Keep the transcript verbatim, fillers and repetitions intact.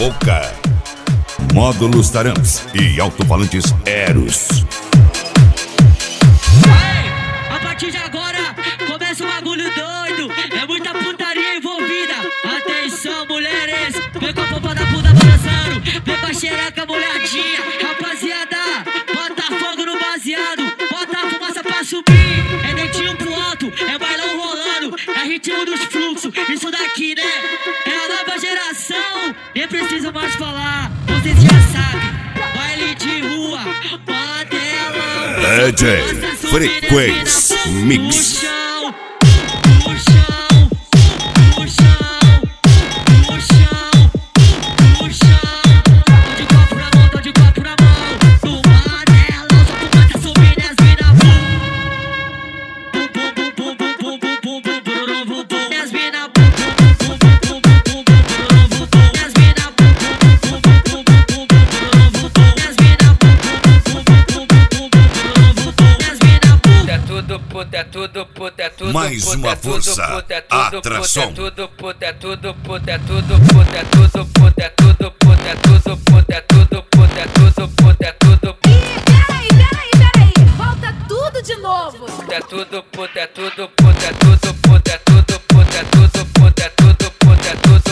boca. Módulos Taramps e alto-falantes Eros. A partir de agora começa um bagulho doido. É muita putaria envolvida. Atenção, mulheres, vem com a pompa da bunda balançando. Vem com a xereca molhadinha. Rapaziada, bota fogo no baseado. Bota a fumaça pra subir. É dentinho pro alto, é bailão rolando. É ritmo dos fluxos, isso daqui, né? É a nova geração, nem preciso mais falar. Vocês já sabem, baile de rua, padelão. D J Frequência Mix. É tudo puta, é tudo Mais puta, uma é tudo força, puta, é tudo atração. puta, é tudo puta, é tudo puta, é tudo puta, é tudo puta, é tudo puta, é tudo puta, é tudo puta, é tudo puta, é tudo puta. Peraí, peraí, peraí, volta tudo de novo. É tudo puta, é tudo puta, é tudo puta, é tudo puta, é tudo puta, é tudo puta, é tudo